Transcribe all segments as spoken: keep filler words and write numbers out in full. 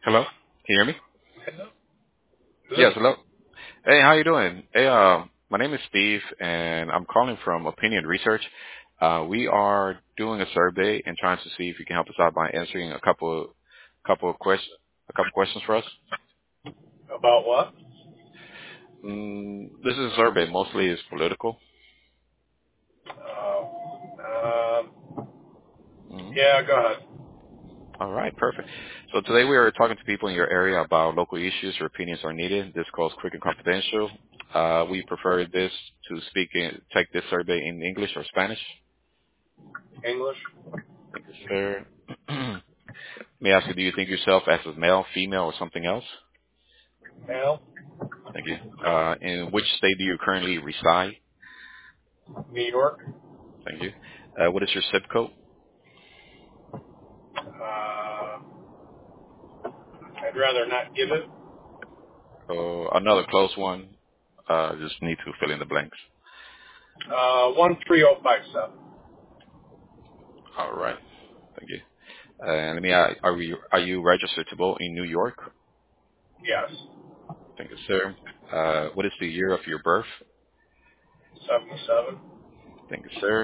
Hello? Can you hear me? Hello? Yes, Good. hello. Hey, how you doing? Hey, uh, my name is Steve, and I'm calling from Opinion Research. Uh, we are doing a survey and trying to see if you can help us out by answering a couple, couple of questions, a couple questions for us. About what? Mm, this is a survey. Mostly is political. Uh, um, hmm yeah, go ahead. All right, perfect. So today we are talking to people in your area about local issues. Your opinions are needed. This call is quick and confidential. Uh, we prefer this to speak in, take this survey in English or Spanish. English? Thank you, sir. May I ask you, do you think yourself as a male, female, or something else? Male? Thank you. Uh, in which state do you currently reside? New York? Thank you. Uh, what is your zip code? Uh, I'd rather not give it. Uh, another close one. Uh, just need to fill in the blanks. Uh, one three oh five seven. All right. Thank you. Uh, and let me ask, are you, are you registered to vote in New York? Yes. Thank you, sir. Uh, what is the year of your birth? seventy-seven? Thank you, sir.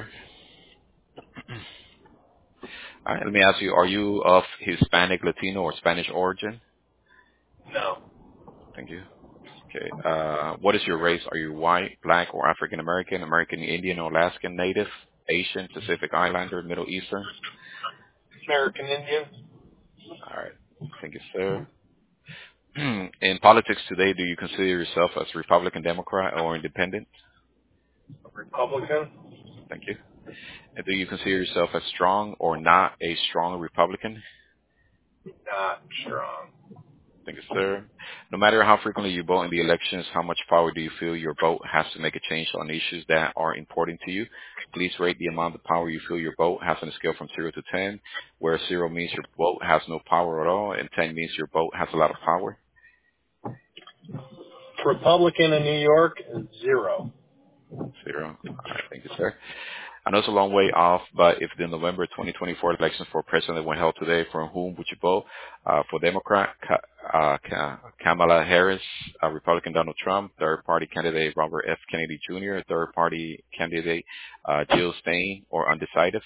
All right, let me ask you, are you of Hispanic, Latino, or Spanish origin? No. Thank you. Okay. Uh, what is your race? Are you white, black, or African American, American Indian, or Alaskan Native, Asian, Pacific Islander, Middle Eastern? American Indian? All right. Thank you, sir. In politics today, do you consider yourself as Republican, Democrat, or Independent? Republican? Thank you. And do you consider yourself as strong or not a strong Republican? Not strong. Thank you, sir. No matter how frequently you vote in the elections, how much power do you feel your vote has to make a change on issues that are important to you? Please rate the amount of power you feel your vote has on a scale from zero to ten, where zero means your vote has no power at all, and ten means your vote has a lot of power. Republican in New York? Zero. Zero. All right, thank you, sir. I know it's a long way off, but if the November twenty twenty-four election for president were held today, for whom would you vote? Uh, for Democrat, Ka- uh, Ka- Kamala Harris, uh, Republican Donald Trump, third party candidate Robert F. Kennedy Junior, third party candidate uh, Jill Stein, or undecided?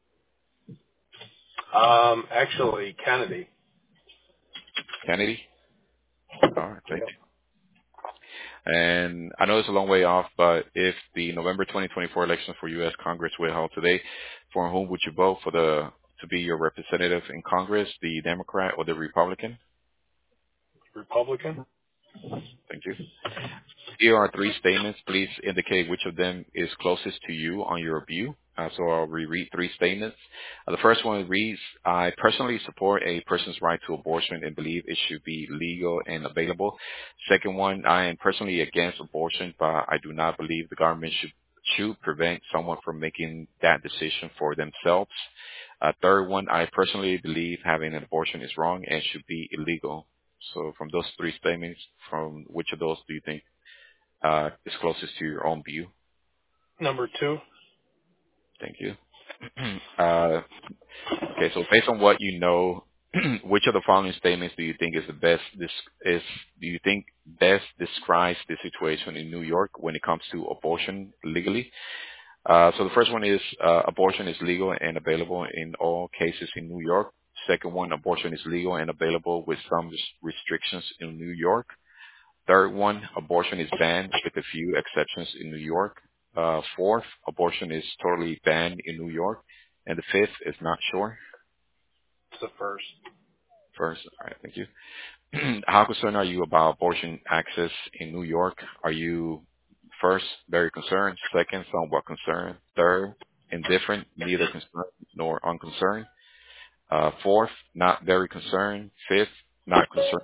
Um, actually, Kennedy. Kennedy? All right, thank Yep. you. And I know it's a long way off, but if the November twenty twenty-four election for U S. Congress were held today, for whom would you vote for the to be your representative in Congress, the Democrat or the Republican? Republican? Thank you. Here are three statements. Please indicate which of them is closest to you on your view. Uh, so I'll reread three statements. Uh, the first one reads, I personally support a person's right to abortion and believe it should be legal and available. Second one, I am personally against abortion, but I do not believe the government should, should prevent someone from making that decision for themselves. Uh, third one, I personally believe having an abortion is wrong and should be illegal. So from those three statements, from which of those do you think uh, is closest to your own view? Number two? Thank you. uh, okay, so based on what you know, which of the following statements do you think is the best? This is do you think best describes the situation in New York when it comes to abortion legally? Uh, so the first one is uh, abortion is legal and available in all cases in New York. Second one, abortion is legal and available with some res- restrictions in New York. Third one, abortion is banned with a few exceptions in New York. Uh, fourth, abortion is totally banned in New York. And the fifth is not sure. It's the first. First, all right, thank you. How concerned are you about abortion access in New York? Are you first, very concerned? Second, somewhat concerned? Third, indifferent, neither concerned nor unconcerned? Uh, fourth, not very concerned? Fifth, not concerned?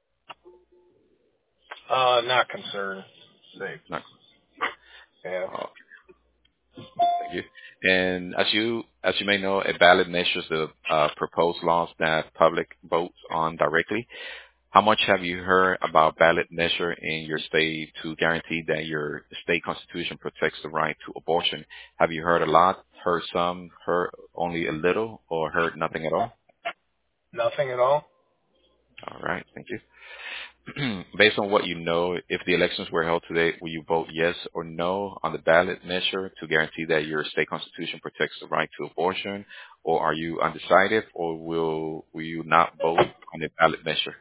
Uh, not concerned. Safe. Not, Yeah. uh, Thank you. And as you as you may know, a ballot measures the uh, proposed laws that public votes on directly. How much have you heard about ballot measure in your state to guarantee that your state constitution protects the right to abortion? Have you heard a lot, heard some, heard only a little, or heard nothing at all? Nothing at all? All right. Thank you. Based on what you know, if the elections were held today, will you vote yes or no on the ballot measure to guarantee that your state constitution protects the right to abortion, or are you undecided, or will will you not vote on the ballot measure?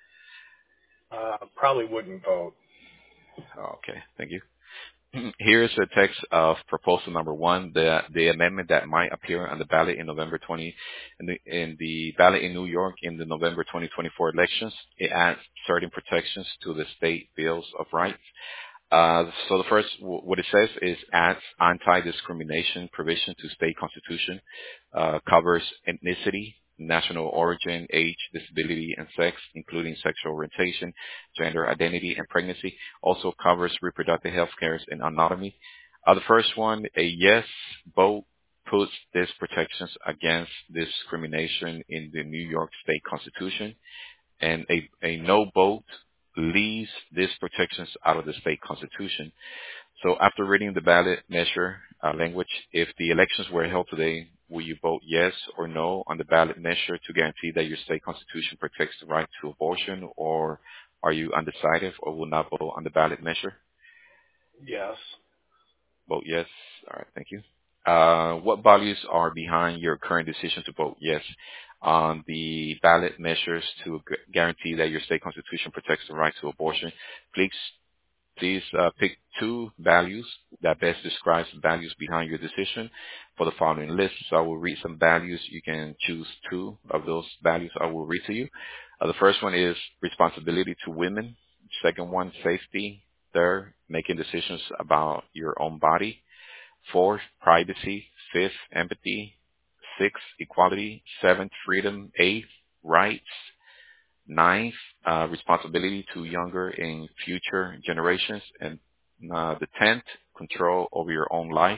Uh, probably wouldn't vote. Okay. Thank you. Here is the text of proposal number one, the the amendment that might appear on the ballot in November twentieth, in the, in the ballot in New York in the November twenty twenty-four elections. It adds certain protections to the state bills of rights. Uh, so the first, what it says is adds anti-discrimination provision to state constitution, uh, covers ethnicity, national origin, age, disability, and sex, including sexual orientation, gender identity, and pregnancy. Also covers reproductive health care and anatomy. Uh, the first one, a yes vote puts these protections against discrimination in the New York State Constitution, and a, a no vote leaves these protections out of the state constitution. So after reading the ballot measure uh, language, if the elections were held today, will you vote yes or no on the ballot measure to guarantee that your state constitution protects the right to abortion, or are you undecided or will not vote on the ballot measure? Yes. Vote yes. All right, thank you. Uh, what values are behind your current decision to vote yes on the ballot measures to gu- guarantee that your state constitution protects the right to abortion? Please, please uh, pick two values that best describes the values behind your decision for the following list. So I will read some values. You can choose two of those values I will read to you. Uh, the first one is responsibility to women. Second one, safety. Third, making decisions about your own body. Fourth, privacy. Fifth, empathy. Sixth, equality. Seventh, freedom. Eighth, rights. Ninth, uh, responsibility to younger and future generations. And uh, the tenth, control over your own life.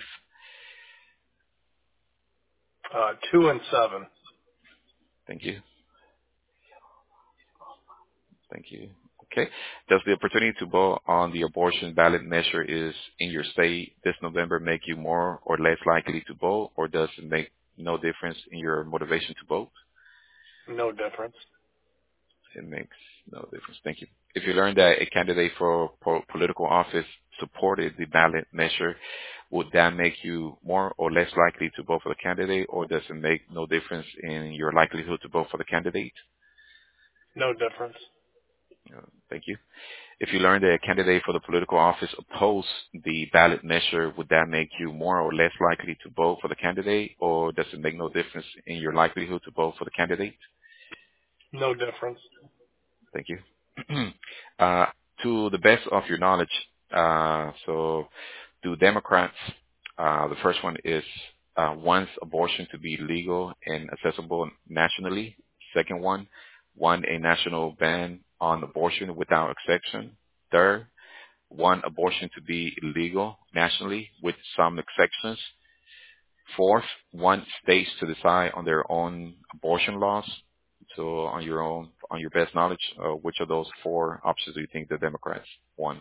Uh, two and seven. Thank you. Thank you. Okay. Does the opportunity to vote on the abortion ballot measure is in your state this November make you more or less likely to vote, or does it make no difference in your motivation to vote? No difference. It makes no difference. Thank you. If you learn that a candidate for po- political office supported the ballot measure, would that make you more or less likely to vote for the candidate, or does it make no difference in your likelihood to vote for the candidate? No difference. Uh, Thank you. If you learn that a candidate for the political office opposed the ballot measure, would that make you more or less likely to vote for the candidate, or does it make no difference in your likelihood to vote for the candidate? No difference. Thank you. uh, to the best of your knowledge, uh, so do Democrats, uh, the first one is uh, wants abortion to be legal and accessible nationally. Second one, want a national ban on abortion without exception. Third, want abortion to be illegal nationally with some exceptions. Fourth, want states to decide on their own abortion laws. So on your own, on your best knowledge, uh, which of those four options do you think the Democrats want?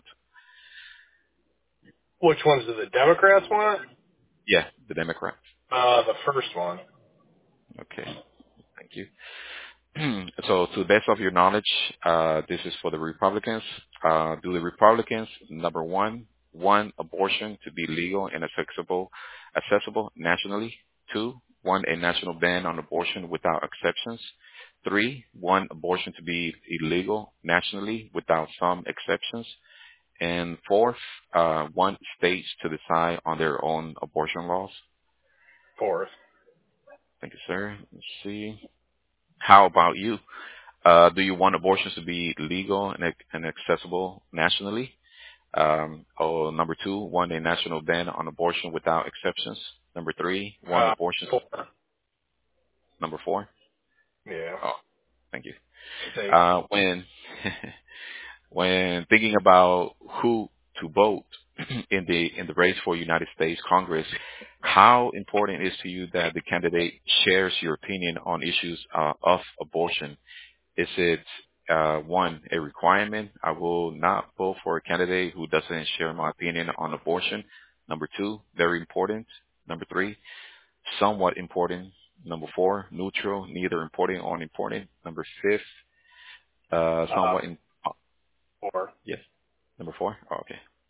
Which ones do the Democrats want? Yeah, the Democrats. Uh, the first one. Okay, thank you. So to the best of your knowledge, uh, this is for the Republicans. Uh, do the Republicans, number one, want abortion to be legal and accessible, accessible nationally? Two, want a national ban on abortion without exceptions? Three, want abortion to be illegal nationally without some exceptions? And fourth, uh, want states to decide on their own abortion laws? Fourth. Thank you, sir. Let's see. How about you? Uh, do you want abortions to be legal and, and accessible nationally? Um, or number two, want a national ban on abortion without exceptions? Number three, want Uh, abortions. four. Number four. Yeah. Oh, thank you. Safe. Uh, when when thinking about who to vote in the in the race for United States Congress, how important is to you that the candidate shares your opinion on issues uh, of abortion? Is it uh, one, a requirement? I will not vote for a candidate who doesn't share my opinion on abortion. Number two, very important. Number three, somewhat important. Number four, neutral, neither important or unimportant. Number fifth, Uh, Uh, somewhat in. Oh, four. yes, number four. Oh,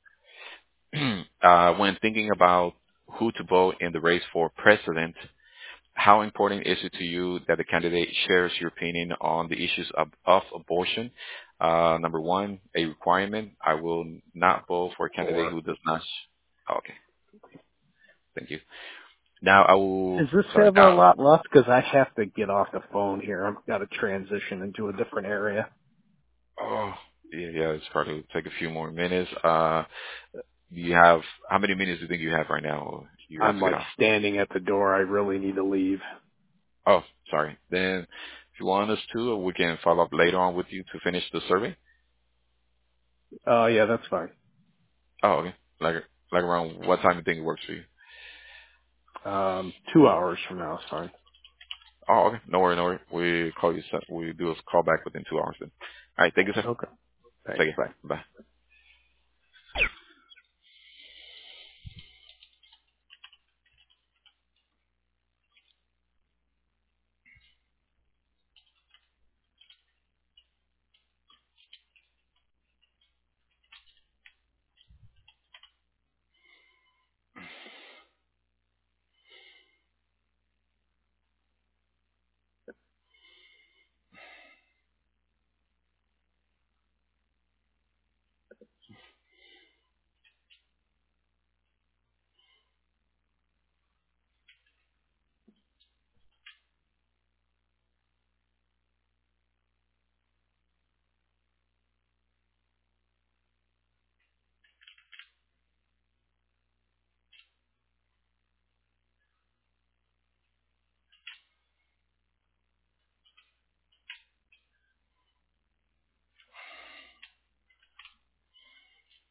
okay. uh, when thinking about who to vote in the race for president, how important is it to you that the candidate shares your opinion on the issues of, of abortion? Uh, number one, a requirement. I will not vote for a candidate Four. who does not. Sh- oh, okay, thank you. Now I will. Does this Sorry. have a Now, lot left? Because I have to get off the phone here. I've got to transition into a different area. oh, yeah, yeah. It's probably take a few more minutes. Uh, you have how many minutes do you think you have right now? You have I'm to get like off. standing at the door. I really need to leave. Oh, sorry. Then, if you want us to, we can follow up later on with you to finish the survey. Oh, yeah, that's fine. Oh, okay. Like, like around what time you think it works for you? Um, two hours from now is fine. Oh, okay. No worry, no worry. We call you. We do a call back within two hours then. All right. Thank you, sir. Okay. Thanks. Take care. Bye. Bye.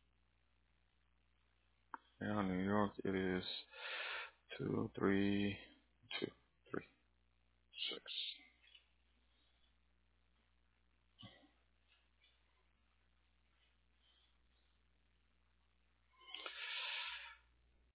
Yeah, New York. It is two, three.